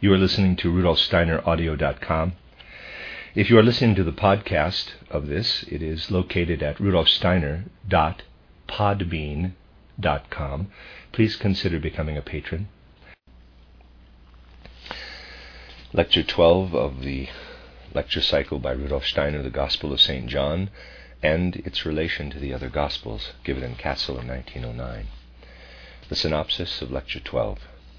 You are listening to RudolfSteinerAudio.com. If you are listening to the podcast of this, it is located at RudolfSteiner.podbean.com. Please consider becoming a patron. Lecture 12 of the lecture cycle by Rudolf Steiner, The Gospel of St. John, and its relation to the other Gospels, given in Kassel in 1909. The synopsis of Lecture 12.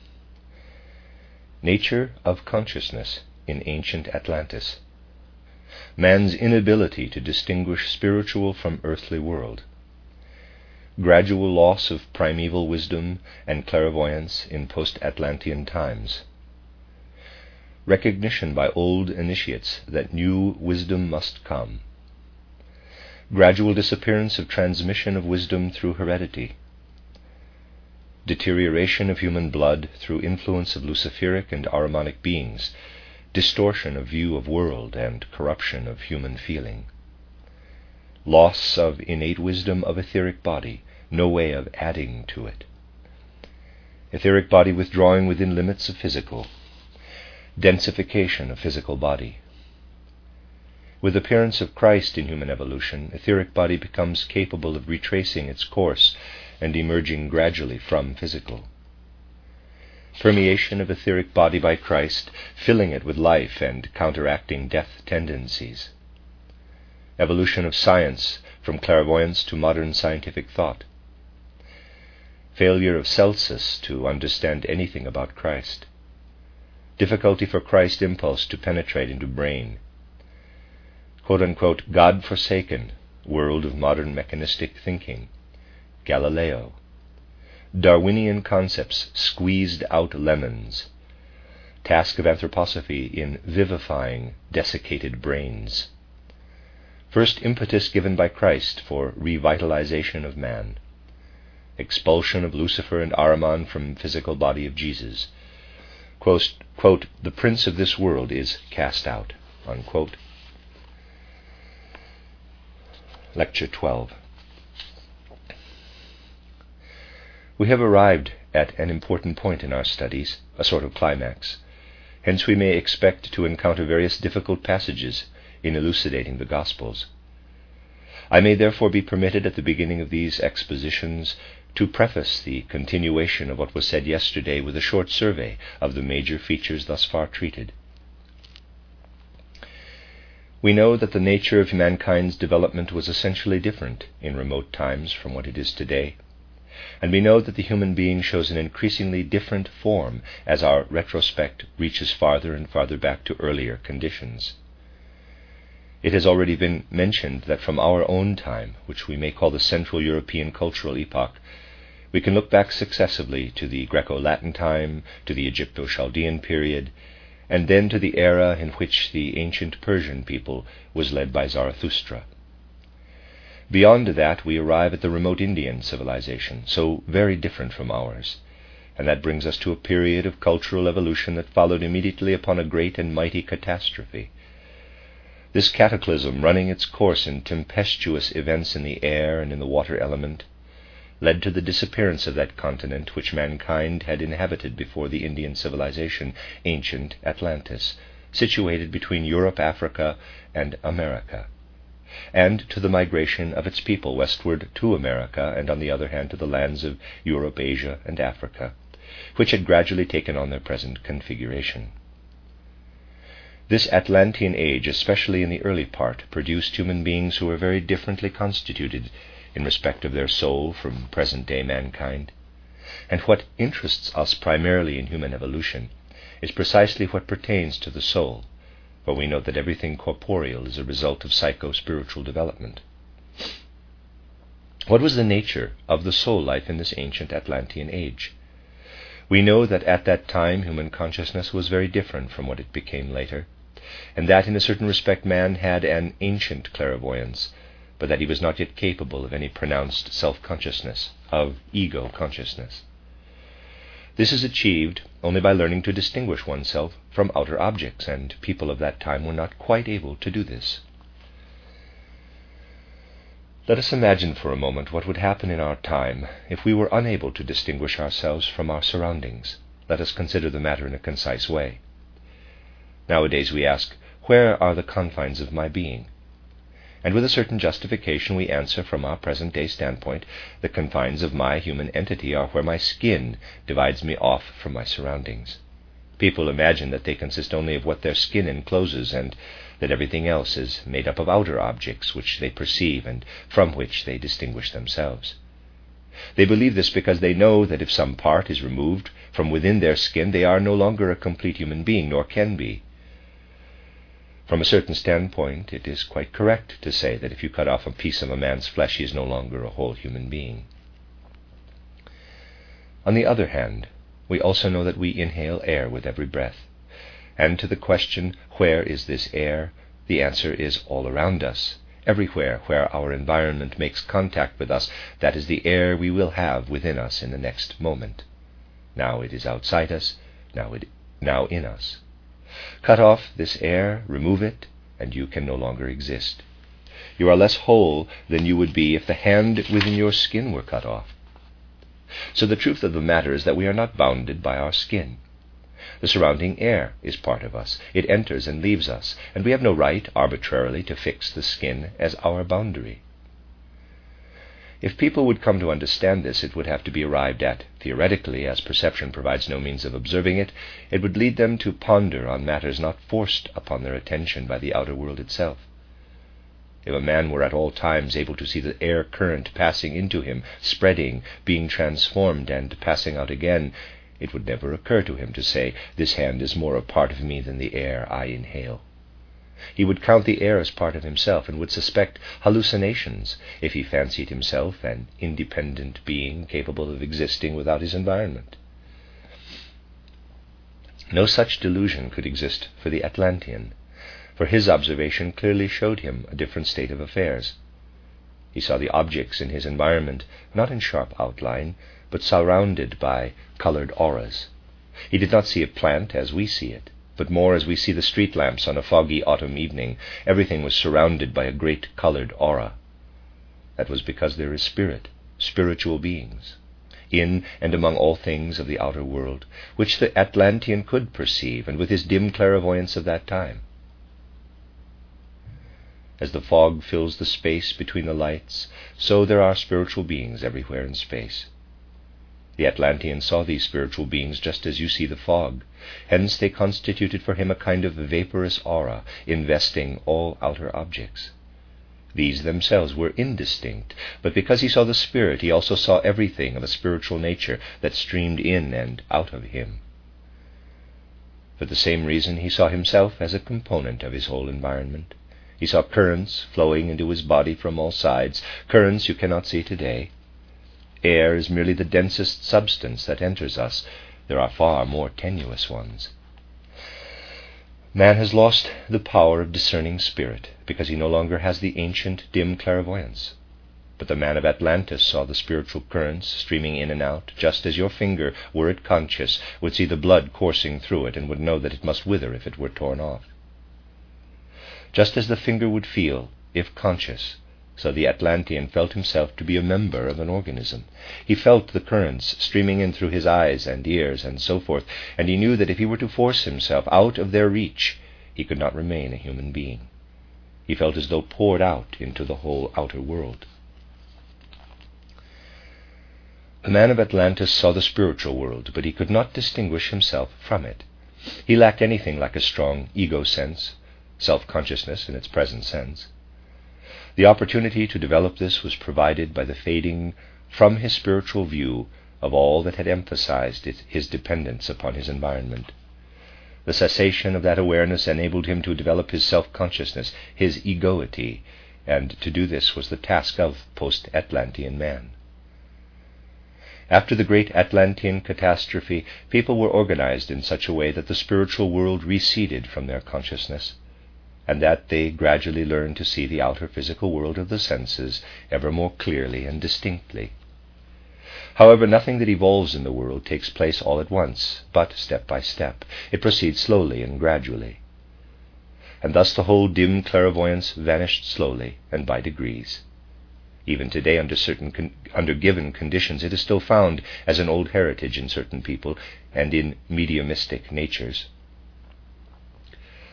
Nature of consciousness in ancient Atlantis. Man's inability to distinguish spiritual from earthly world. Gradual loss of primeval wisdom and clairvoyance in post-Atlantean times. Recognition by old initiates that new wisdom must come. Gradual disappearance of transmission of wisdom through heredity. Deterioration of human blood through influence of luciferic and Ahrimanic beings, distortion of view of world and corruption of human feeling. Loss of innate wisdom of etheric body, no way of adding to it. Etheric body withdrawing within limits of physical. Densification of physical body. With the appearance of Christ in human evolution, etheric body becomes capable of retracing its course and emerging gradually from physical. Permeation of etheric body by Christ, filling it with life and counteracting death tendencies. Evolution of science from clairvoyance to modern scientific thought. Failure of Celsus to understand anything about Christ. Difficulty for Christ impulse to penetrate into brain. Quote-unquote, God-forsaken world of modern mechanistic thinking. Galileo. Darwinian concepts squeezed out lemons. Task of anthroposophy in vivifying desiccated brains. First impetus given by Christ for revitalization of man. Expulsion of Lucifer and Ahriman from physical body of Jesus. Quote, the prince of this world is cast out. Unquote. Lecture 12. We have arrived at an important point in our studies, a sort of climax. Hence we may expect to encounter various difficult passages in elucidating the Gospels. I may therefore be permitted at the beginning of these expositions to preface the continuation of what was said yesterday with a short survey of the major features thus far treated. We know that the nature of mankind's development was essentially different in remote times from what it is today. And we know that the human being shows an increasingly different form as our retrospect reaches farther and farther back to earlier conditions. It has already been mentioned that from our own time, which we may call the Central European cultural epoch, we can look back successively to the Greco-Latin time, to the Egypto-Chaldean period, and then to the era in which the ancient Persian people was led by Zarathustra. Beyond that, we arrive at the remote Indian civilization, so very different from ours, and that brings us to a period of cultural evolution that followed immediately upon a great and mighty catastrophe. This cataclysm, running its course in tempestuous events in the air and in the water element, led to the disappearance of that continent which mankind had inhabited before the Indian civilization, ancient Atlantis, situated between Europe, Africa, and America, and to the migration of its people westward to America, and on the other hand to the lands of Europe, Asia, and Africa, which had gradually taken on their present configuration. This Atlantean age, especially in the early part, produced human beings who were very differently constituted in respect of their soul from present-day mankind. And what interests us primarily in human evolution is precisely what pertains to the soul, for we know that everything corporeal is a result of psycho-spiritual development. What was the nature of the soul life in this ancient Atlantean age? We know that at that time human consciousness was very different from what it became later, and that in a certain respect man had an ancient clairvoyance, but that he was not yet capable of any pronounced self-consciousness, of ego consciousness. This is achieved only by learning to distinguish oneself from outer objects, and people of that time were not quite able to do this. Let us imagine for a moment what would happen in our time if we were unable to distinguish ourselves from our surroundings. Let us consider the matter in a concise way. Nowadays we ask, where are the confines of my being? And with a certain justification we answer from our present-day standpoint, the confines of my human entity are where my skin divides me off from my surroundings. People imagine that they consist only of what their skin encloses, and that everything else is made up of outer objects which they perceive and from which they distinguish themselves. They believe this because they know that if some part is removed from within their skin, they are no longer a complete human being, nor can be. From a certain standpoint, it is quite correct to say that if you cut off a piece of a man's flesh, he is no longer a whole human being. On the other hand, we also know that we inhale air with every breath. And to the question, where is this air? The answer is all around us. Everywhere where our environment makes contact with us, that is the air we will have within us in the next moment. Now it is outside us, now in us. Cut off this air, remove it, and you can no longer exist. You are less whole than you would be if the hand within your skin were cut off. So the truth of the matter is that we are not bounded by our skin. The surrounding air is part of us. It enters and leaves us, and we have no right arbitrarily to fix the skin as our boundary. If people would come to understand this, it would have to be arrived at theoretically, as perception provides no means of observing it. It would lead them to ponder on matters not forced upon their attention by the outer world itself. If a man were at all times able to see the air current passing into him, spreading, being transformed, and passing out again, it would never occur to him to say, "This hand is more a part of me than the air I inhale." He would count the air as part of himself, and would suspect hallucinations if he fancied himself an independent being capable of existing without his environment. No such delusion could exist for the Atlantean, for his observation clearly showed him a different state of affairs. He saw the objects in his environment not in sharp outline, but surrounded by colored auras. He did not see a plant as we see it, but more as we see the street lamps on a foggy autumn evening. Everything was surrounded by a great colored aura. That was because there is spirit, spiritual beings, in and among all things of the outer world, which the Atlantean could perceive, and with his dim clairvoyance of that time. As the fog fills the space between the lights, so there are spiritual beings everywhere in space. The Atlantean saw these spiritual beings just as you see the fog. Hence they constituted for him a kind of vaporous aura, investing all outer objects. These themselves were indistinct, but because he saw the spirit, he also saw everything of a spiritual nature that streamed in and out of him. For the same reason, he saw himself as a component of his whole environment. He saw currents flowing into his body from all sides, currents you cannot see today. Air is merely the densest substance that enters us. There are far more tenuous ones. Man has lost the power of discerning spirit because he no longer has the ancient dim clairvoyance. But the man of Atlantis saw the spiritual currents streaming in and out, just as your finger, were it conscious, would see the blood coursing through it and would know that it must wither if it were torn off. Just as the finger would feel, if conscious, so the Atlantean felt himself to be a member of an organism. He felt the currents streaming in through his eyes and ears and so forth, and he knew that if he were to force himself out of their reach, he could not remain a human being. He felt as though poured out into the whole outer world. The man of Atlantis saw the spiritual world, but he could not distinguish himself from it. He lacked anything like a strong ego sense, self-consciousness in its present sense. The opportunity to develop this was provided by the fading from his spiritual view of all that had emphasized his dependence upon his environment. The cessation of that awareness enabled him to develop his self-consciousness, his egoity, and to do this was the task of post-Atlantean man. After the great Atlantean catastrophe, people were organized in such a way that the spiritual world receded from their consciousness, and that they gradually learned to see the outer physical world of the senses ever more clearly and distinctly. However, nothing that evolves in the world takes place all at once, but step by step. It proceeds slowly and gradually. And thus the whole dim clairvoyance vanished slowly and by degrees. Even today, under given conditions, it is still found as an old heritage in certain people and in mediumistic natures.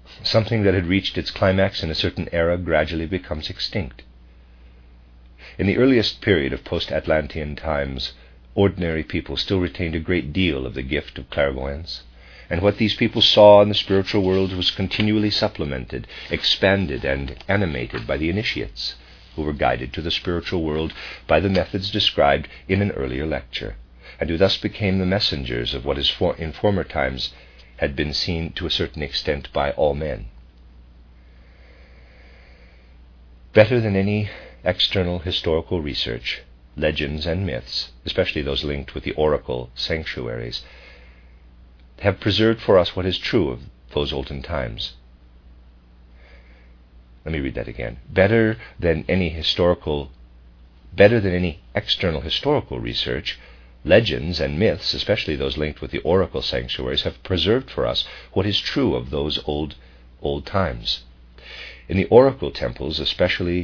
Something that had reached its climax in a certain era gradually becomes extinct. In the earliest period of post-Atlantean times, ordinary people still retained a great deal of the gift of clairvoyance, and what these people saw in the spiritual world was continually supplemented, expanded, and animated by the initiates, who were guided to the spiritual world by the methods described in an earlier lecture, and who thus became the messengers of what in former times had been seen to a certain extent by all men. Better than any external historical research, legends and myths, especially those linked with the oracle sanctuaries, have preserved for us what is true of those olden times. Let me read that again. Better than any external historical research, legends and myths, especially those linked with the oracle sanctuaries, have preserved for us what is true of those old times. In the oracle temples, specially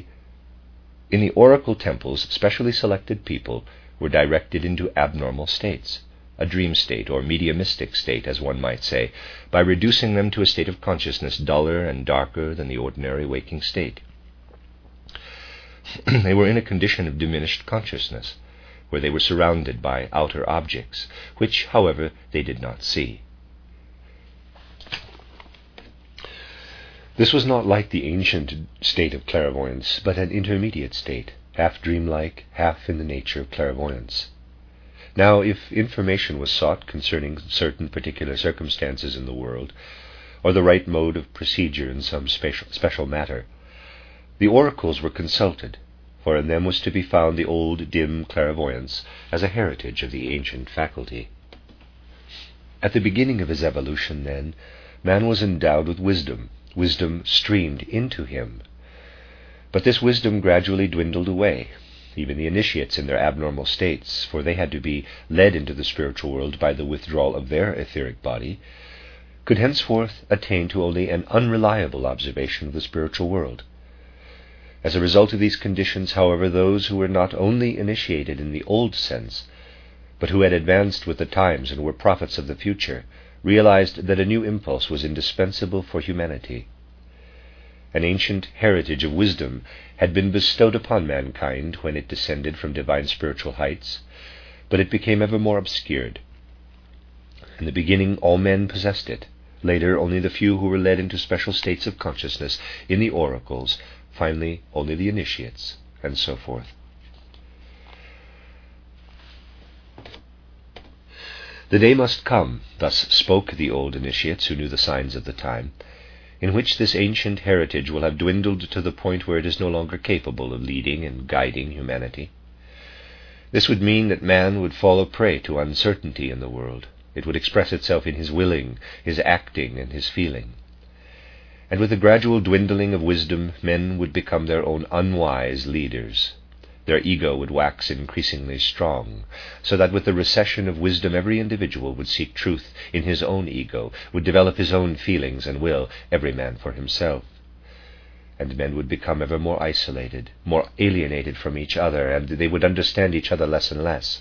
selected people were directed into abnormal states, a dream state or mediumistic state, as one might say, by reducing them to a state of consciousness duller and darker than the ordinary waking state. They were in a condition of diminished consciousness, where they were surrounded by outer objects, which, however, they did not see. This was not like the ancient state of clairvoyance, but an intermediate state, half dreamlike, half in the nature of clairvoyance. Now, if information was sought concerning certain particular circumstances in the world, or the right mode of procedure in some special matter, the oracles were consulted, for in them was to be found the old dim clairvoyance as a heritage of the ancient faculty. At the beginning of his evolution, then, man was endowed with wisdom. Wisdom streamed into him. But this wisdom gradually dwindled away. Even the initiates in their abnormal states, for they had to be led into the spiritual world by the withdrawal of their etheric body, could henceforth attain to only an unreliable observation of the spiritual world. As a result of these conditions, however, those who were not only initiated in the old sense, but who had advanced with the times and were prophets of the future, realized that a new impulse was indispensable for humanity. An ancient heritage of wisdom had been bestowed upon mankind when it descended from divine spiritual heights, but it became ever more obscured. In the beginning, all men possessed it. Later, only the few who were led into special states of consciousness in the oracles. Finally, only the initiates, and so forth. The day must come, thus spoke the old initiates who knew the signs of the time, in which this ancient heritage will have dwindled to the point where it is no longer capable of leading and guiding humanity. This would mean that man would fall a prey to uncertainty in the world. It would express itself in his willing, his acting, and his feeling. And with the gradual dwindling of wisdom, men would become their own unwise leaders. Their ego would wax increasingly strong, so that with the recession of wisdom every individual would seek truth in his own ego, would develop his own feelings and will, every man for himself. And men would become ever more isolated, more alienated from each other, and they would understand each other less and less.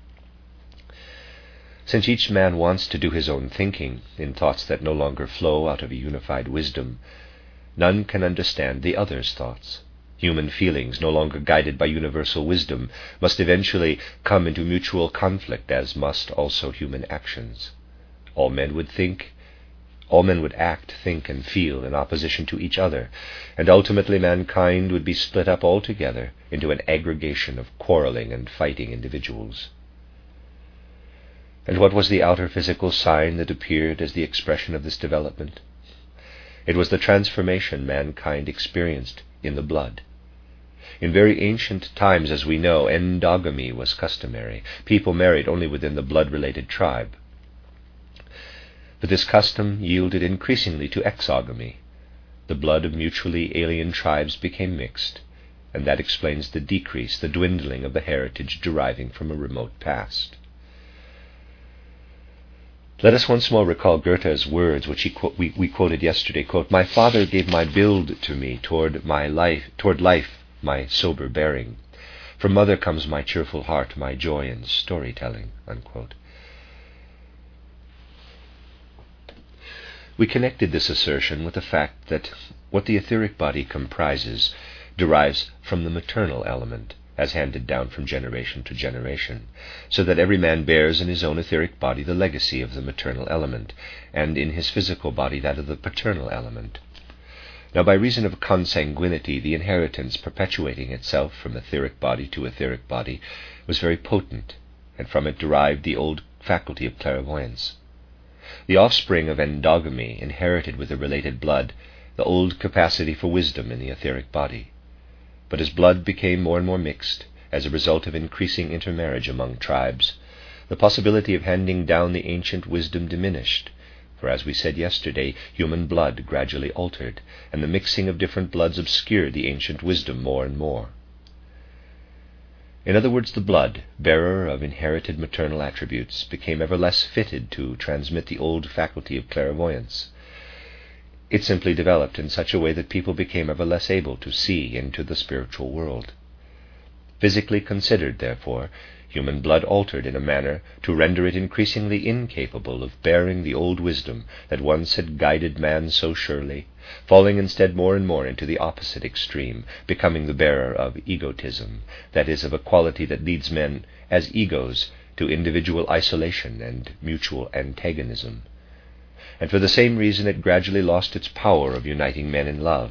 Since each man wants to do his own thinking, in thoughts that no longer flow out of a unified wisdom, none can understand the other's thoughts. Human feelings, no longer guided by universal wisdom, must eventually come into mutual conflict, as must also human actions. All men would act, think, and feel in opposition to each other, and ultimately mankind would be split up altogether into an aggregation of quarreling and fighting individuals. And what was the outer physical sign that appeared as the expression of this development? It was the transformation mankind experienced in the blood. In very ancient times, as we know, endogamy was customary. People married only within the blood-related tribe. But this custom yielded increasingly to exogamy. The blood of mutually alien tribes became mixed, and that explains the decrease, the dwindling of the heritage deriving from a remote past. Let us once more recall Goethe's words, which we quoted yesterday. Quote, "My father gave my build to me, toward life my sober bearing. From mother comes my cheerful heart, my joy in storytelling." Unquote. We connected this assertion with the fact that what the etheric body comprises derives from the maternal element, as handed down from generation to generation, so that every man bears in his own etheric body the legacy of the maternal element, and in his physical body that of the paternal element. Now, by reason of consanguinity, the inheritance perpetuating itself from etheric body to etheric body was very potent, and from it derived the old faculty of clairvoyance. The offspring of endogamy inherited with the related blood the old capacity for wisdom in the etheric body. But as blood became more and more mixed, as a result of increasing intermarriage among tribes, the possibility of handing down the ancient wisdom diminished, for as we said yesterday, human blood gradually altered, and the mixing of different bloods obscured the ancient wisdom more and more. In other words, the blood, bearer of inherited maternal attributes, became ever less fitted to transmit the old faculty of clairvoyance. It simply developed in such a way that people became ever less able to see into the spiritual world. Physically considered, therefore, human blood altered in a manner to render it increasingly incapable of bearing the old wisdom that once had guided man so surely, falling instead more and more into the opposite extreme, becoming the bearer of egotism, that is, of a quality that leads men as egos to individual isolation and mutual antagonism. And for the same reason it gradually lost its power of uniting men in love.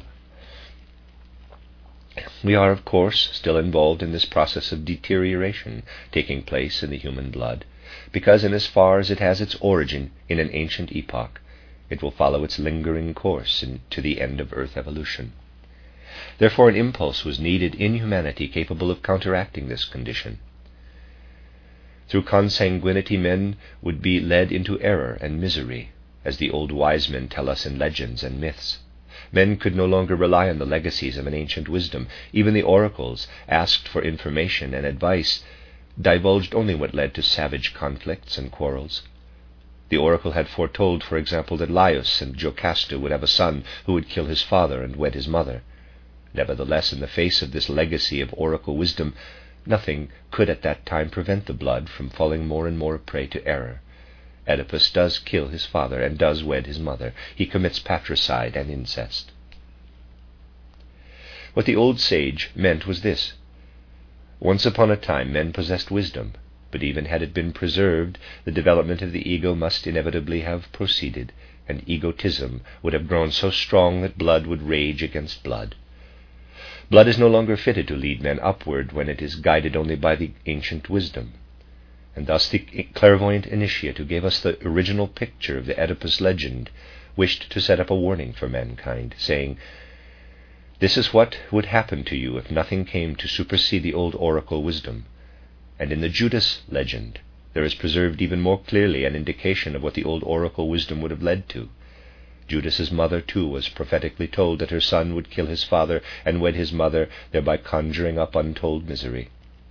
We are, of course, still involved in this process of deterioration taking place in the human blood, because in as far as it has its origin in an ancient epoch, it will follow its lingering course to the end of earth evolution. Therefore an impulse was needed in humanity capable of counteracting this condition. Through consanguinity men would be led into error and misery, as the old wise men tell us in legends and myths. Men could no longer rely on the legacies of an ancient wisdom. Even the oracles, asked for information and advice, divulged only what led to savage conflicts and quarrels. The oracle had foretold, for example, that Laius and Jocasta would have a son who would kill his father and wed his mother. Nevertheless, in the face of this legacy of oracle wisdom, nothing could at that time prevent the blood from falling more and more a prey to error. Oedipus does kill his father and does wed his mother. He commits patricide and incest. What the old sage meant was this. Once upon a time men possessed wisdom, but even had it been preserved, the development of the ego must inevitably have proceeded, and egotism would have grown so strong that blood would rage against blood. Blood is no longer fitted to lead men upward when it is guided only by the ancient wisdom. And thus the clairvoyant initiate who gave us the original picture of the Oedipus legend wished to set up a warning for mankind, saying, "This is what would happen to you if nothing came to supersede the old oracle wisdom." And in the Judas legend there is preserved even more clearly an indication of what the old oracle wisdom would have led to. Judas's mother, too, was prophetically told that her son would kill his father and wed his mother, thereby conjuring up untold misery.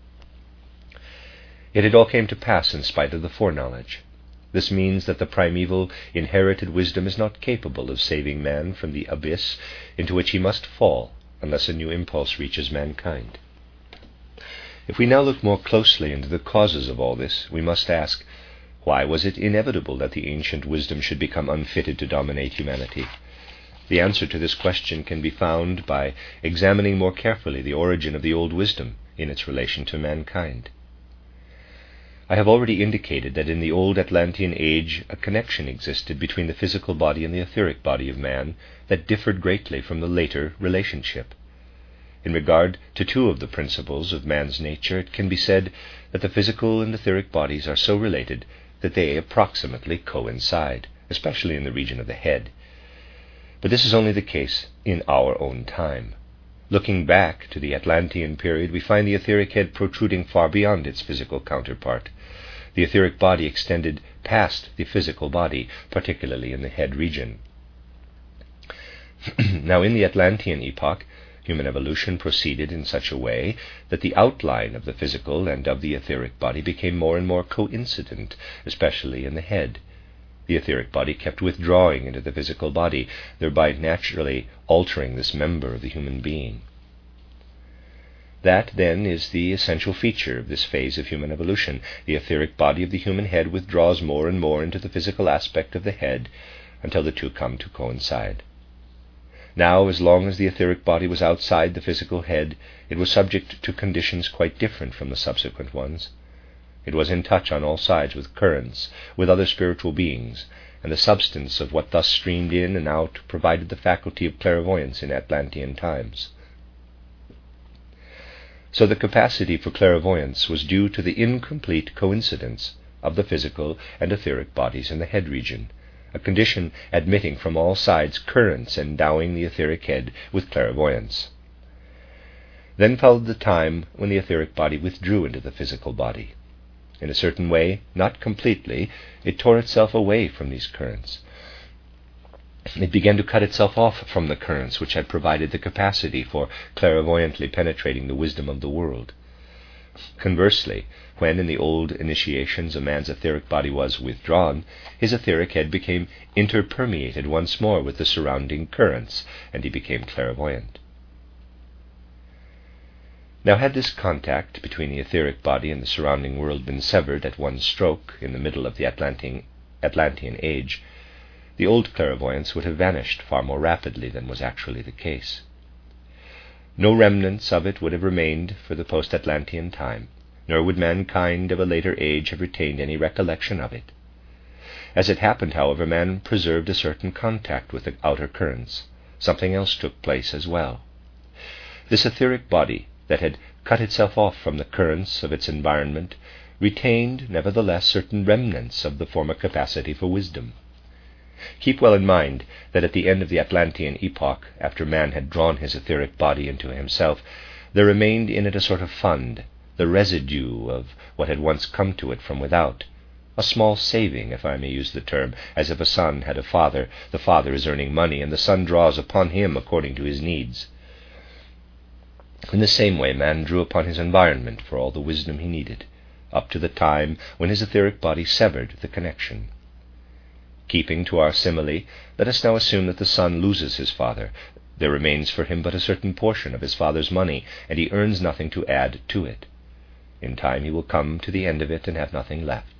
Yet it all came to pass in spite of the foreknowledge. This means that the primeval inherited wisdom is not capable of saving man from the abyss into which he must fall unless a new impulse reaches mankind. If we now look more closely into the causes of all this, we must ask, why was it inevitable that the ancient wisdom should become unfitted to dominate humanity? The answer to this question can be found by examining more carefully the origin of the old wisdom in its relation to mankind. I have already indicated that in the old Atlantean age a connection existed between the physical body and the etheric body of man that differed greatly from the later relationship. In regard to two of the principles of man's nature, it can be said that the physical and etheric bodies are so related that they approximately coincide, especially in the region of the head. But this is only the case in our own time. Looking back to the Atlantean period, we find the etheric head protruding far beyond its physical counterpart. The etheric body extended past the physical body, particularly in the head region. Now, in the Atlantean epoch, human evolution proceeded in such a way that the outline of the physical and of the etheric body became more and more coincident, especially in the head. The etheric body kept withdrawing into the physical body, thereby naturally altering this member of the human being. That, then, is the essential feature of this phase of human evolution. The etheric body of the human head withdraws more and more into the physical aspect of the head until the two come to coincide. Now, as long as the etheric body was outside the physical head, it was subject to conditions quite different from the subsequent ones. It was in touch on all sides with currents, with other spiritual beings, and the substance of what thus streamed in and out provided the faculty of clairvoyance in Atlantean times. So the capacity for clairvoyance was due to the incomplete coincidence of the physical and etheric bodies in the head region, a condition admitting from all sides currents endowing the etheric head with clairvoyance. Then followed the time when the etheric body withdrew into the physical body. In a certain way, not completely, it tore itself away from these currents. It began to cut itself off from the currents which had provided the capacity for clairvoyantly penetrating the wisdom of the world. Conversely, when in the old initiations a man's etheric body was withdrawn, his etheric head became interpermeated once more with the surrounding currents, and he became clairvoyant. Now, had this contact between the etheric body and the surrounding world been severed at one stroke in the middle of the Atlantean age, the old clairvoyance would have vanished far more rapidly than was actually the case. No remnants of it would have remained for the post-Atlantean time, nor would mankind of a later age have retained any recollection of it. As it happened, however, man preserved a certain contact with the outer currents. Something else took place as well. This etheric body that had cut itself off from the currents of its environment retained, nevertheless, certain remnants of the former capacity for wisdom. Keep well in mind that at the end of the Atlantean epoch, after man had drawn his etheric body into himself, there remained in it a sort of fund, the residue of what had once come to it from without, a small saving, if I may use the term, as if a son had a father. The father is earning money, and the son draws upon him according to his needs. In the same way, man drew upon his environment for all the wisdom he needed, up to the time when his etheric body severed the connection. Keeping to our simile, let us now assume that the son loses his father. There remains for him but a certain portion of his father's money, and he earns nothing to add to it. In time he will come to the end of it and have nothing left.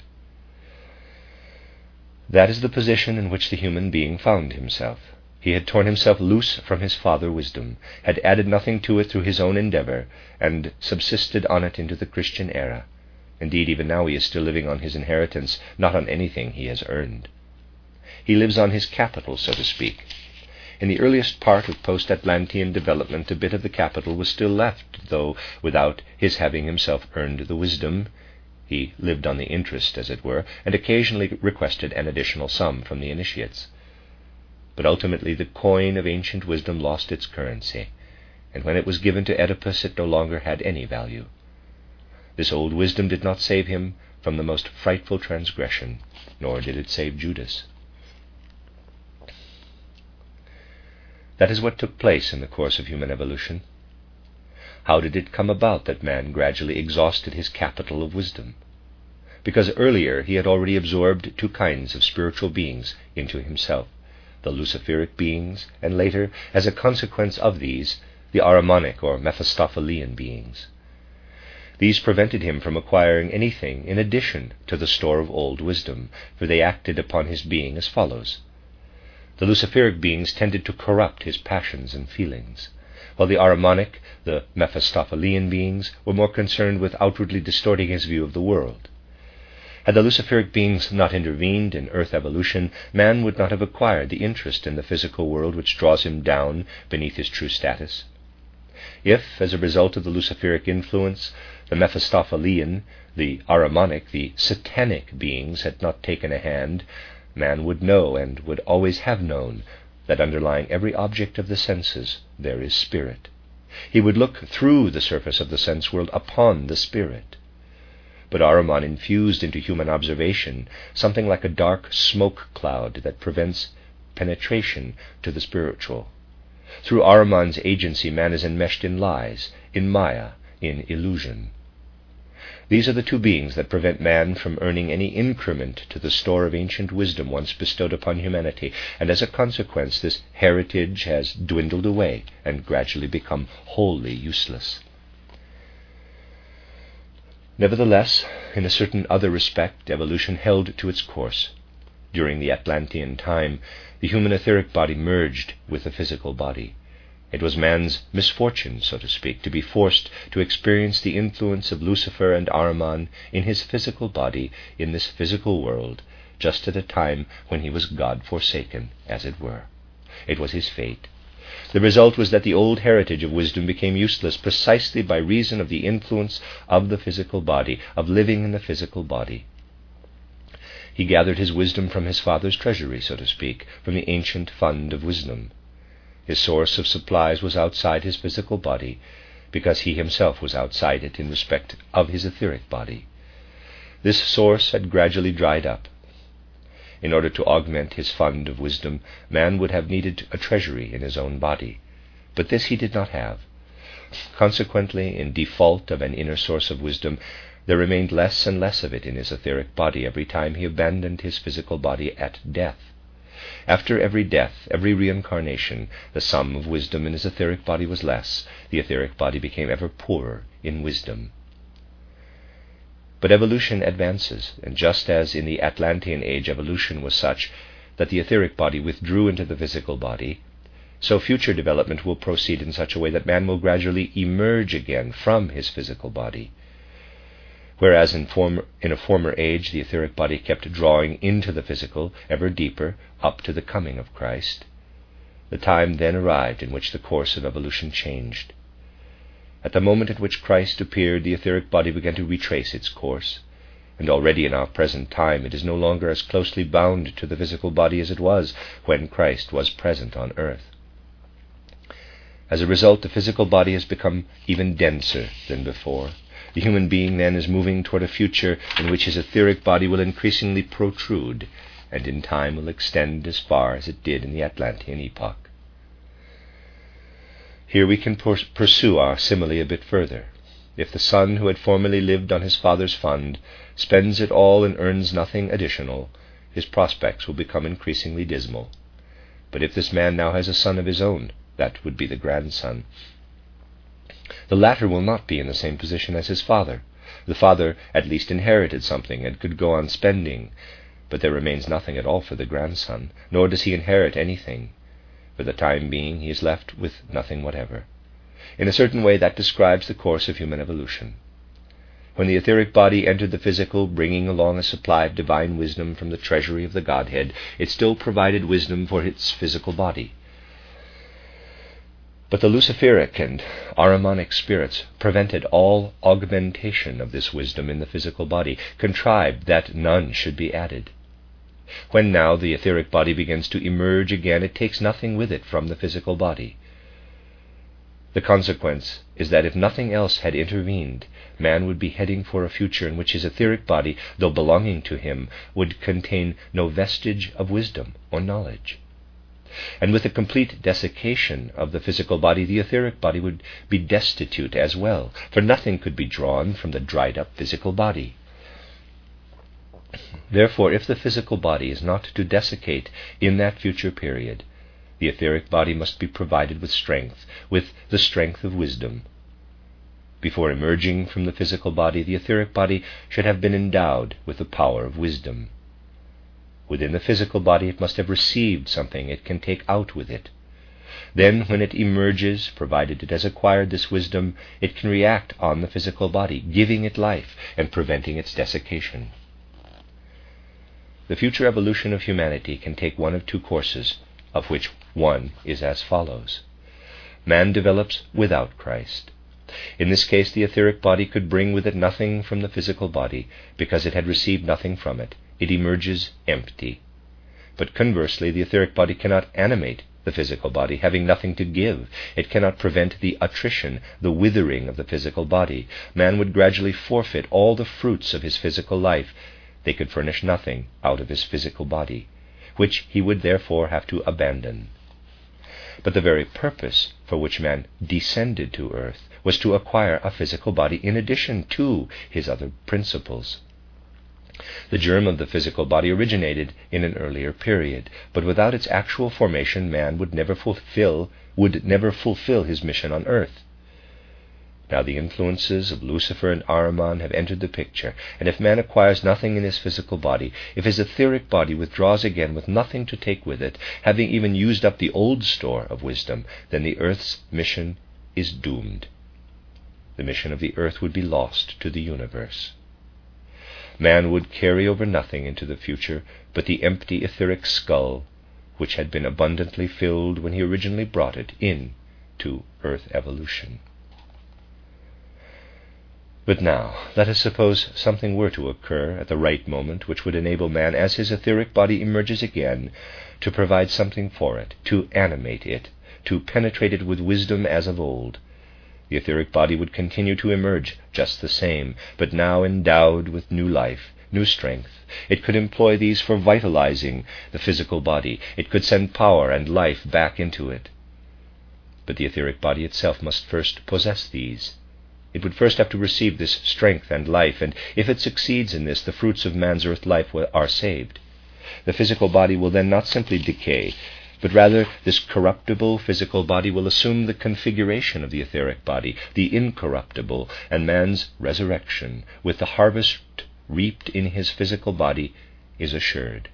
That is the position in which the human being found himself. He had torn himself loose from his father wisdom, had added nothing to it through his own endeavor, and subsisted on it into the Christian era. Indeed, even now he is still living on his inheritance, not on anything he has earned. He lives on his capital, so to speak. In the earliest part of post-Atlantean development, a bit of the capital was still left, though without his having himself earned the wisdom. He lived on the interest, as it were, and occasionally requested an additional sum from the initiates. But ultimately the coin of ancient wisdom lost its currency, and when it was given to Oedipus it no longer had any value. This old wisdom did not save him from the most frightful transgression, nor did it save Judas. That is what took place in the course of human evolution. How did it come about that man gradually exhausted his capital of wisdom? Because earlier he had already absorbed two kinds of spiritual beings into himself, the Luciferic beings, and later, as a consequence of these, the Ahrimanic or Mephistophelian beings. These prevented him from acquiring anything in addition to the store of old wisdom, for they acted upon his being as follows. The Luciferic beings tended to corrupt his passions and feelings, while the Ahrimanic, the Mephistophelian beings, were more concerned with outwardly distorting his view of the world. Had the Luciferic beings not intervened in earth evolution, man would not have acquired the interest in the physical world which draws him down beneath his true status. If, as a result of the Luciferic influence, the Mephistophelian, the Ahrimanic, the Satanic beings had not taken a hand, man would know, and would always have known, that underlying every object of the senses there is spirit. He would look through the surface of the sense world upon the spirit. But Ahriman infused into human observation something like a dark smoke cloud that prevents penetration to the spiritual. Through Ahriman's agency, man is enmeshed in lies, in Maya, in illusion. These are the two beings that prevent man from earning any increment to the store of ancient wisdom once bestowed upon humanity, and as a consequence this heritage has dwindled away and gradually become wholly useless. Nevertheless, in a certain other respect, evolution held to its course. During the Atlantean time, the human etheric body merged with the physical body. It was man's misfortune, so to speak, to be forced to experience the influence of Lucifer and Ahriman in his physical body in this physical world, just at a time when he was God-forsaken, as it were. It was his fate. The result was that the old heritage of wisdom became useless precisely by reason of the influence of the physical body, of living in the physical body. He gathered his wisdom from his father's treasury, so to speak, from the ancient fund of wisdom. His source of supplies was outside his physical body, because he himself was outside it in respect of his etheric body. This source had gradually dried up. In order to augment his fund of wisdom, man would have needed a treasury in his own body, but this he did not have. Consequently, in default of an inner source of wisdom, there remained less and less of it in his etheric body every time he abandoned his physical body at death. After every death, every reincarnation, the sum of wisdom in his etheric body was less. The etheric body became ever poorer in wisdom. But evolution advances, and just as in the Atlantean age evolution was such that the etheric body withdrew into the physical body, so future development will proceed in such a way that man will gradually emerge again from his physical body. Whereas in a former age the etheric body kept drawing into the physical ever deeper up to the coming of Christ, the time then arrived in which the course of evolution changed. At the moment at which Christ appeared, the etheric body began to retrace its course, and already in our present time it is no longer as closely bound to the physical body as it was when Christ was present on earth. As a result, the physical body has become even denser than before. The human being then is moving toward a future in which his etheric body will increasingly protrude, and in time will extend as far as it did in the Atlantean epoch. Here we can pursue our simile a bit further. If the son who had formerly lived on his father's fund spends it all and earns nothing additional, his prospects will become increasingly dismal. But if this man now has a son of his own, that would be the grandson, the latter will not be in the same position as his father. The father at least inherited something and could go on spending, but there remains nothing at all for the grandson, nor does he inherit anything. For the time being he is left with nothing whatever. In a certain way that describes the course of human evolution. When the etheric body entered the physical, bringing along a supply of divine wisdom from the treasury of the Godhead, it still provided wisdom for its physical body. But the Luciferic and Ahrimanic spirits prevented all augmentation of this wisdom in the physical body, contrived that none should be added. When now the etheric body begins to emerge again, it takes nothing with it from the physical body. The consequence is that if nothing else had intervened, man would be heading for a future in which his etheric body, though belonging to him, would contain no vestige of wisdom or knowledge. And with the complete desiccation of the physical body, the etheric body would be destitute as well, for nothing could be drawn from the dried-up physical body. Therefore, if the physical body is not to desiccate in that future period, the etheric body must be provided with strength, with the strength of wisdom. Before emerging from the physical body, the etheric body should have been endowed with the power of wisdom. Within the physical body it must have received something it can take out with it. Then, when it emerges, provided it has acquired this wisdom, it can react on the physical body, giving it life and preventing its desiccation. The future evolution of humanity can take one of two courses, of which one is as follows. Man develops without Christ. In this case, the etheric body could bring with it nothing from the physical body, because it had received nothing from it. It emerges empty. But conversely, the etheric body cannot animate the physical body, having nothing to give. It cannot prevent the attrition, the withering of the physical body. Man would gradually forfeit all the fruits of his physical life. They could furnish nothing out of his physical body, which he would therefore have to abandon. But the very purpose for which man descended to earth was to acquire a physical body in addition to his other principles. The germ of the physical body originated in an earlier period, but without its actual formation man would never fulfill his mission on earth. Now the influences of Lucifer and Ahriman have entered the picture, and if man acquires nothing in his physical body, if his etheric body withdraws again with nothing to take with it, having even used up the old store of wisdom, then the earth's mission is doomed. The mission of the earth would be lost to the universe. Man would carry over nothing into the future but the empty etheric skull, which had been abundantly filled when he originally brought it in to earth evolution. But now, let us suppose something were to occur at the right moment which would enable man, as his etheric body emerges again, to provide something for it, to animate it, to penetrate it with wisdom as of old. The etheric body would continue to emerge just the same, but now endowed with new life, new strength. It could employ these for vitalizing the physical body. It could send power and life back into it. But the etheric body itself must first possess these. It would first have to receive this strength and life, and if it succeeds in this, the fruits of man's earth life are saved. The physical body will then not simply decay, but rather this corruptible physical body will assume the configuration of the etheric body, the incorruptible, and man's resurrection, with the harvest reaped in his physical body, is assured.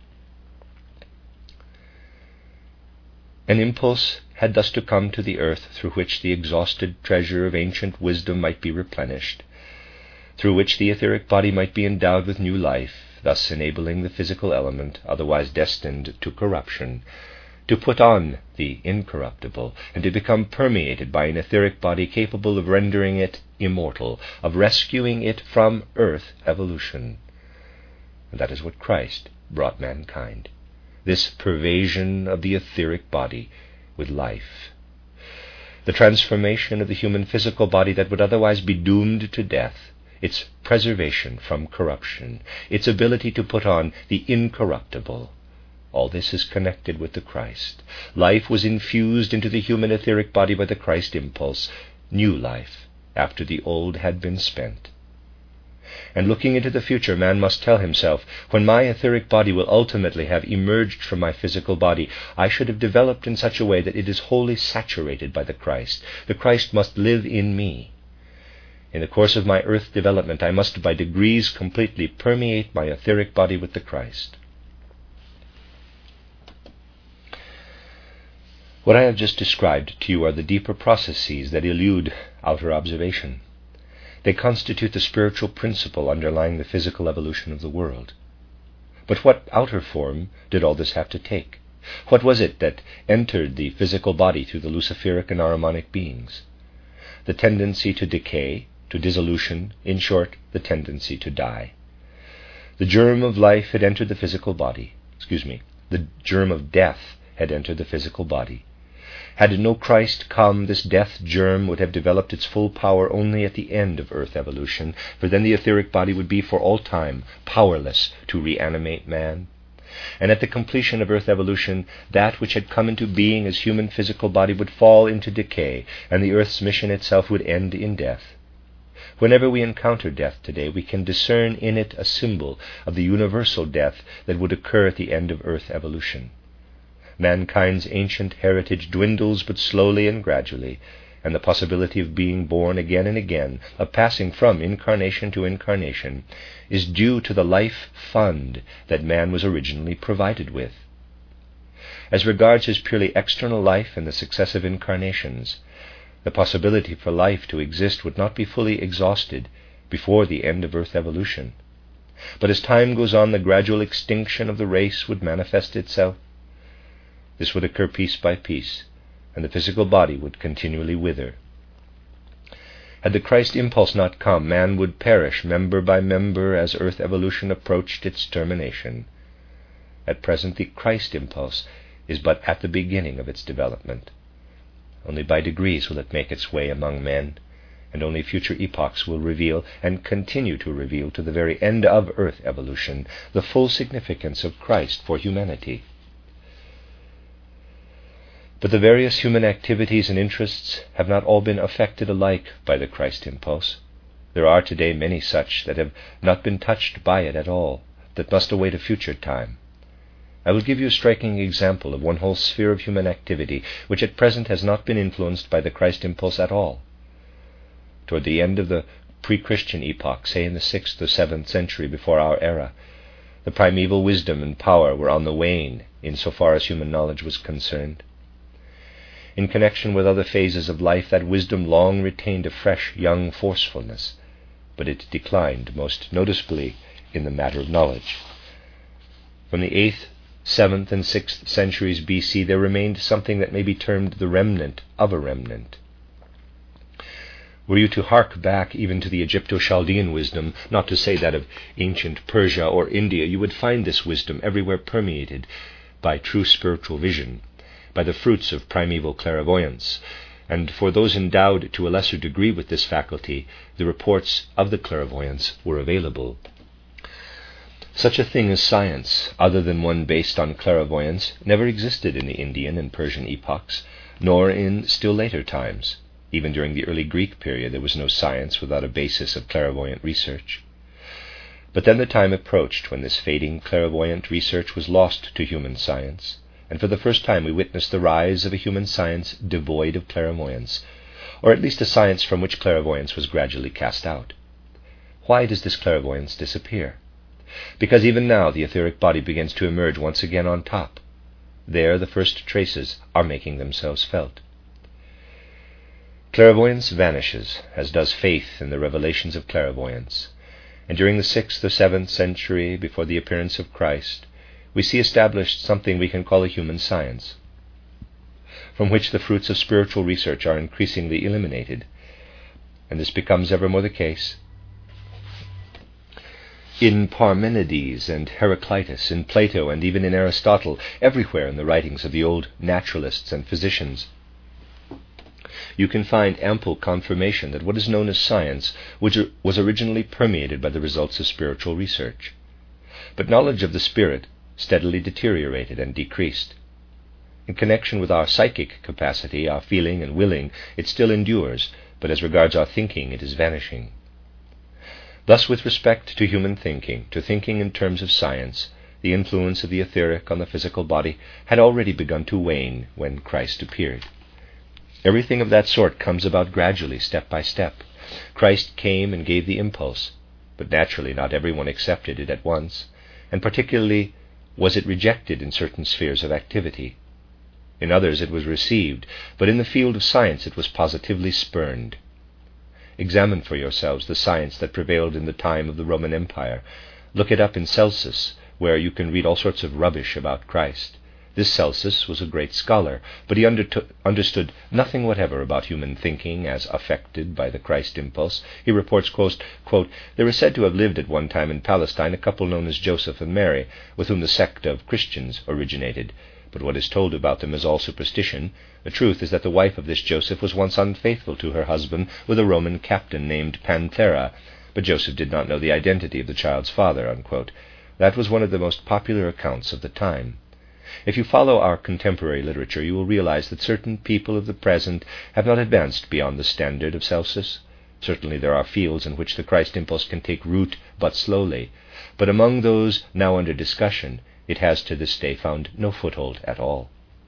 An impulse had thus to come to the earth through which the exhausted treasure of ancient wisdom might be replenished, through which the etheric body might be endowed with new life, thus enabling the physical element, otherwise destined to corruption, to put on the incorruptible, and to become permeated by an etheric body capable of rendering it immortal, of rescuing it from earth evolution. And that is what Christ brought mankind, this pervasion of the etheric body with life. The transformation of the human physical body that would otherwise be doomed to death, its preservation from corruption, its ability to put on the incorruptible. All this is connected with the Christ. Life was infused into the human etheric body by the Christ impulse, new life, after the old had been spent. And looking into the future, man must tell himself, when my etheric body will ultimately have emerged from my physical body, I should have developed in such a way that it is wholly saturated by the Christ. The Christ must live in me. In the course of my earth development, I must by degrees completely permeate my etheric body with the Christ. What I have just described to you are the deeper processes that elude outer observation. They constitute the spiritual principle underlying the physical evolution of the world. But what outer form did all this have to take? What was it that entered the physical body through the Luciferic and Ahrimanic beings? The tendency to decay, to dissolution, in short, the tendency to die. The germ of life had entered the physical body. The germ of death had entered the physical body. Had no Christ come, this death germ would have developed its full power only at the end of earth evolution, for then the etheric body would be for all time powerless to reanimate man. And at the completion of earth evolution, that which had come into being as human physical body would fall into decay, and the earth's mission itself would end in death. Whenever we encounter death today, we can discern in it a symbol of the universal death that would occur at the end of earth evolution. Mankind's ancient heritage dwindles but slowly and gradually, and the possibility of being born again and again, of passing from incarnation to incarnation, is due to the life fund that man was originally provided with. As regards his purely external life in the successive incarnations, the possibility for life to exist would not be fully exhausted before the end of earth evolution. But as time goes on, the gradual extinction of the race would manifest itself. This would occur piece by piece, and the physical body would continually wither. Had the Christ impulse not come, man would perish member by member as earth evolution approached its termination. At present, the Christ impulse is but at the beginning of its development. Only by degrees will it make its way among men, and only future epochs will reveal, and continue to reveal to the very end of earth evolution, the full significance of Christ for humanity. But the various human activities and interests have not all been affected alike by the Christ impulse. There are today many such that have not been touched by it at all, that must await a future time. I will give you a striking example of one whole sphere of human activity which at present has not been influenced by the Christ impulse at all. toward the end of the pre-Christian epoch, say in the 6th or 7th century before our era, the primeval wisdom and power were on the wane insofar as human knowledge was concerned. In connection with other phases of life, that wisdom long retained a fresh, young forcefulness, but it declined most noticeably in the matter of knowledge. From the 8th, 7th, and 6th centuries BC, there remained something that may be termed the remnant of a remnant. Were you to hark back even to the Egypto-Chaldean wisdom, not to say that of ancient Persia or India, you would find this wisdom everywhere permeated by true spiritual vision, by the fruits of primeval clairvoyance, and for those endowed to a lesser degree with this faculty, the reports of the clairvoyants were available. Such a thing as science, other than one based on clairvoyance, never existed in the Indian and Persian epochs, nor in still later times. Even during the early Greek period there was no science without a basis of clairvoyant research. But then the time approached when this fading clairvoyant research was lost to human science, and for the first time we witnessed the rise of a human science devoid of clairvoyance, or at least a science from which clairvoyance was gradually cast out. Why does this clairvoyance disappear? Because even now the etheric body begins to emerge once again on top. There the first traces are making themselves felt. Clairvoyance vanishes, as does faith in the revelations of clairvoyance, and during the 6th or 7th century before the appearance of Christ, we see established something we can call a human science, from which the fruits of spiritual research are increasingly eliminated, and this becomes ever more the case. In Parmenides and Heraclitus, in Plato, and even in Aristotle, everywhere in the writings of the old naturalists and physicians, you can find ample confirmation that what is known as science was originally permeated by the results of spiritual research. But knowledge of the spirit steadily deteriorated and decreased. In connection with our psychic capacity, our feeling and willing, it still endures, but as regards our thinking, it is vanishing. Thus, with respect to human thinking, to thinking in terms of science, the influence of the etheric on the physical body had already begun to wane when Christ appeared. Everything of that sort comes about gradually, step by step. Christ came and gave the impulse, but naturally not everyone accepted it at once, and particularly was it rejected in certain spheres of activity. In others it was received, but in the field of science it was positively spurned. Examine for yourselves the science that prevailed in the time of the Roman Empire. Look it up in Celsus, where you can read all sorts of rubbish about Christ. This Celsus was a great scholar, but he understood nothing whatever about human thinking as affected by the Christ impulse. He reports, quote, "There is said to have lived at one time in Palestine a couple known as Joseph and Mary, with whom the sect of Christians originated. But what is told about them is all superstition. The truth is that the wife of this Joseph was once unfaithful to her husband with a Roman captain named Panthera, but Joseph did not know the identity of the child's father," unquote. That was one of the most popular accounts of the time. If you follow our contemporary literature, you will realize that certain people of the present have not advanced beyond the standard of Celsus. Certainly there are fields in which the Christ impulse can take root but slowly, but among those now under discussion, it has to this day found no foothold at all.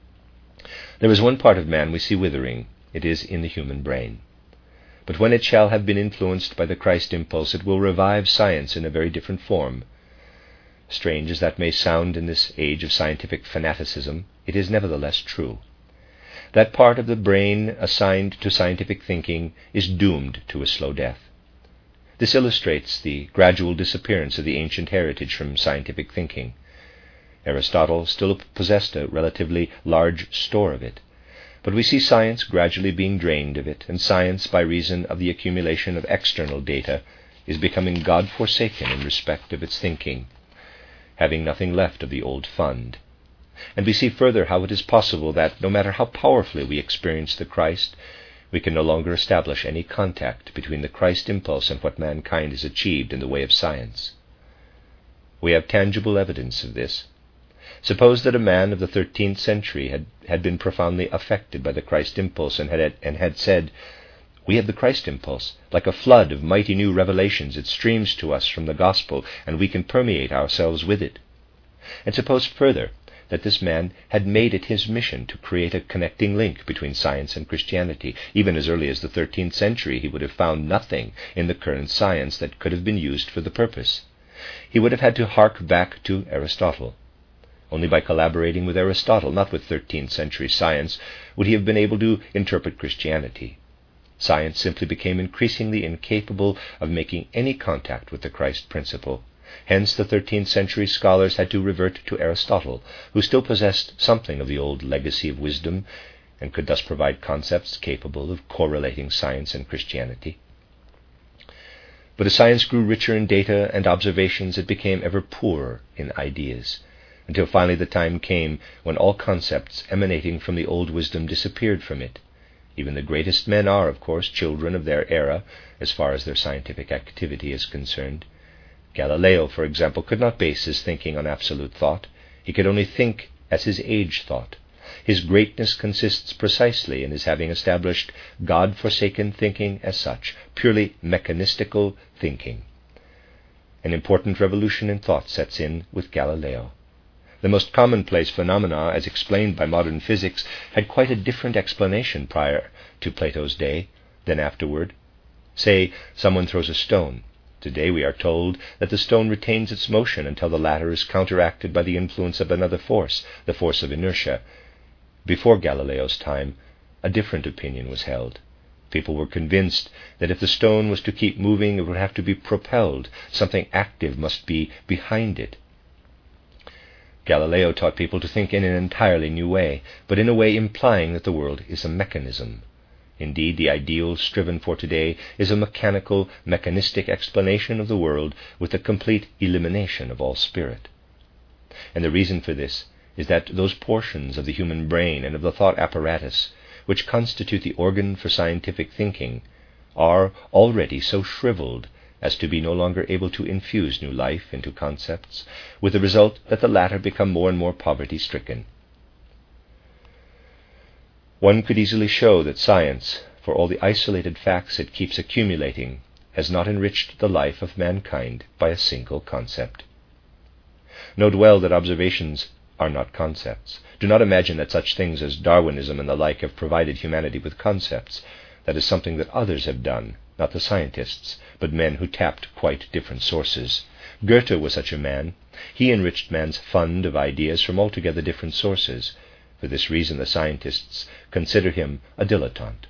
There is one part of man we see withering. It is in the human brain. But when it shall have been influenced by the Christ impulse, it will revive science in a very different form. Strange as that may sound in this age of scientific fanaticism, it is nevertheless true. That part of the brain assigned to scientific thinking is doomed to a slow death. This illustrates the gradual disappearance of the ancient heritage from scientific thinking. Aristotle still possessed a relatively large store of it, but we see science gradually being drained of it, and science, by reason of the accumulation of external data, is becoming God-forsaken in respect of its thinking, having nothing left of the old fund. And we see further how it is possible that, no matter how powerfully we experience the Christ, we can no longer establish any contact between the Christ impulse and what mankind has achieved in the way of science. We have tangible evidence of this. Suppose that a man of the 13th century had been profoundly affected by the Christ impulse and had said, "We have the Christ impulse. Like a flood of mighty new revelations, it streams to us from the gospel, and we can permeate ourselves with it." And suppose further that this man had made it his mission to create a connecting link between science and Christianity. Even as early as the 13th century, he would have found nothing in the current science that could have been used for the purpose. He would have had to hark back to Aristotle. Only by collaborating with Aristotle, not with 13th century science, would he have been able to interpret Christianity. Science simply became increasingly incapable of making any contact with the Christ principle. Hence the 13th century scholars had to revert to Aristotle, who still possessed something of the old legacy of wisdom, and could thus provide concepts capable of correlating science and Christianity. But as science grew richer in data and observations, it became ever poorer in ideas, until finally the time came when all concepts emanating from the old wisdom disappeared from it. Even the greatest men are, of course, children of their era, as far as their scientific activity is concerned. Galileo, for example, could not base his thinking on absolute thought. He could only think as his age thought. His greatness consists precisely in his having established God-forsaken thinking as such, purely mechanistical thinking. An important revolution in thought sets in with Galileo. The most commonplace phenomena, as explained by modern physics, had quite a different explanation prior to Plato's day than afterward. Say, someone throws a stone. Today we are told that the stone retains its motion until the latter is counteracted by the influence of another force, the force of inertia. Before Galileo's time, a different opinion was held. People were convinced that if the stone was to keep moving, it would have to be propelled. Something active must be behind it. Galileo taught people to think in an entirely new way, but in a way implying that the world is a mechanism. Indeed, the ideal striven for today is a mechanical, mechanistic explanation of the world with a complete elimination of all spirit. And the reason for this is that those portions of the human brain and of the thought apparatus which constitute the organ for scientific thinking are already so shriveled as to be no longer able to infuse new life into concepts, with the result that the latter become more and more poverty-stricken. One could easily show that science, for all the isolated facts it keeps accumulating, has not enriched the life of mankind by a single concept. Note well that observations are not concepts. Do not imagine that such things as Darwinism and the like have provided humanity with concepts. That is something that others have done, not the scientists, but men who tapped quite different sources. Goethe was such a man. He enriched man's fund of ideas from altogether different sources. For this reason the scientists consider him a dilettante.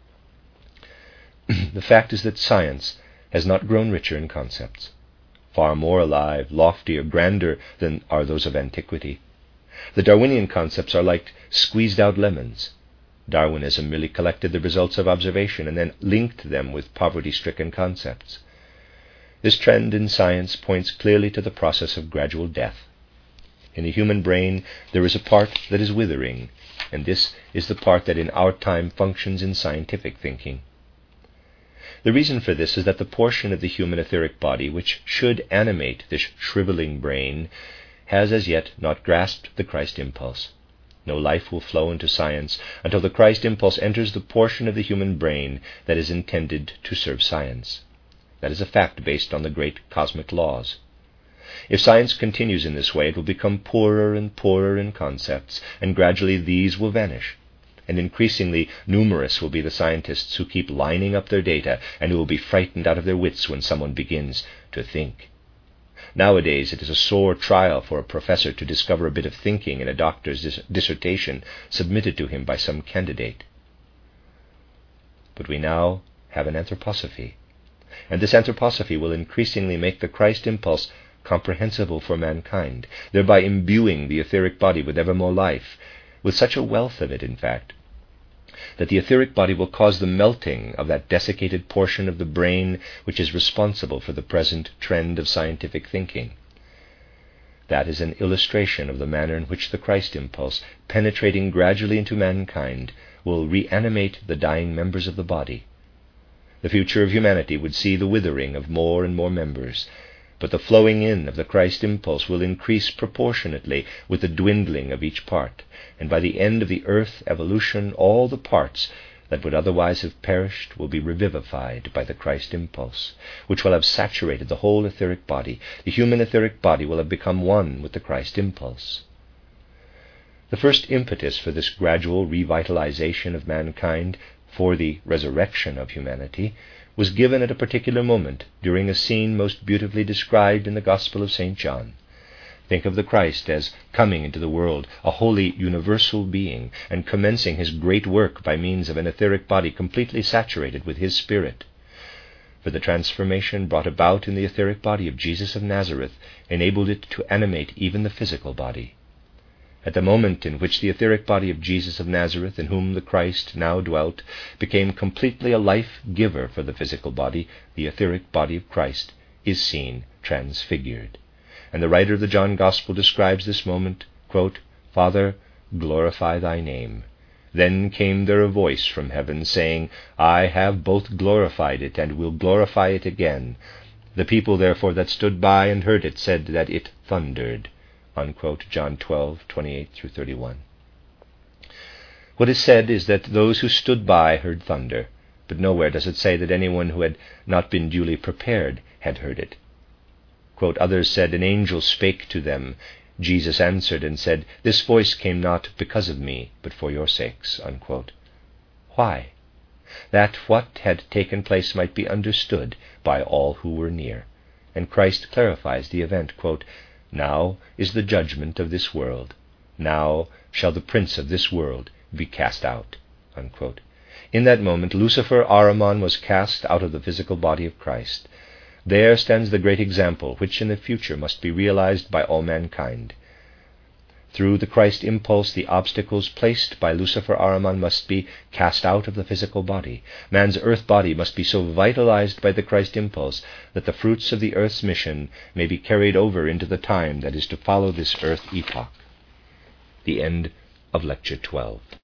The fact is that science has not grown richer in concepts, far more alive, loftier, grander than are those of antiquity. The Darwinian concepts are like squeezed-out lemons. Darwinism merely collected the results of observation and then linked them with poverty-stricken concepts. This trend in science points clearly to the process of gradual death. In the human brain there is a part that is withering, and this is the part that in our time functions in scientific thinking. The reason for this is that the portion of the human etheric body which should animate this shriveling brain has as yet not grasped the Christ impulse. No life will flow into science until the Christ impulse enters the portion of the human brain that is intended to serve science. That is a fact based on the great cosmic laws. If science continues in this way, it will become poorer and poorer in concepts, and gradually these will vanish. And increasingly numerous will be the scientists who keep lining up their data and who will be frightened out of their wits when someone begins to think. Nowadays it is a sore trial for a professor to discover a bit of thinking in a doctor's dissertation submitted to him by some candidate. But we now have an anthroposophy, and this anthroposophy will increasingly make the Christ impulse comprehensible for mankind, thereby imbuing the etheric body with ever more life, with such a wealth of it, in fact, that the etheric body will cause the melting of that desiccated portion of the brain which is responsible for the present trend of scientific thinking. That is an illustration of the manner in which the Christ impulse, penetrating gradually into mankind, will reanimate the dying members of the body. The future of humanity would see the withering of more and more members, but the flowing in of the Christ impulse will increase proportionately with the dwindling of each part, and by the end of the earth evolution all the parts that would otherwise have perished will be revivified by the Christ impulse, which will have saturated the whole etheric body. The human etheric body will have become one with the Christ impulse. The first impetus for this gradual revitalization of mankind, for the resurrection of humanity, was given at a particular moment during a scene most beautifully described in the Gospel of St. John. Think of the Christ as coming into the world, a holy universal being, and commencing his great work by means of an etheric body completely saturated with his Spirit. For the transformation brought about in the etheric body of Jesus of Nazareth enabled it to animate even the physical body. At the moment in which the etheric body of Jesus of Nazareth, in whom the Christ now dwelt, became completely a life-giver for the physical body, the etheric body of Christ is seen transfigured. And the writer of the John Gospel describes this moment, quote, "Father, glorify thy name. Then came there a voice from heaven, saying, I have both glorified it, and will glorify it again. The people therefore that stood by and heard it said that it thundered." Unquote, John 12:28-31. What is said is that those who stood by heard thunder, but nowhere does it say that anyone who had not been duly prepared had heard it. Quote, others said, "An angel spake to them. Jesus answered and said, This voice came not because of me, but for your sakes." Unquote. Why? That what had taken place might be understood by all who were near. And Christ clarifies the event, quote, "Now is the judgment of this world. Now shall the prince of this world be cast out." Unquote. In that moment, Lucifer Ahriman was cast out of the physical body of Christ. There stands the great example which in the future must be realized by all mankind. Through the Christ impulse, the obstacles placed by Lucifer Ahriman must be cast out of the physical body. Man's earth body must be so vitalized by the Christ impulse that the fruits of the earth's mission may be carried over into the time that is to follow this earth epoch. The end of Lecture 12.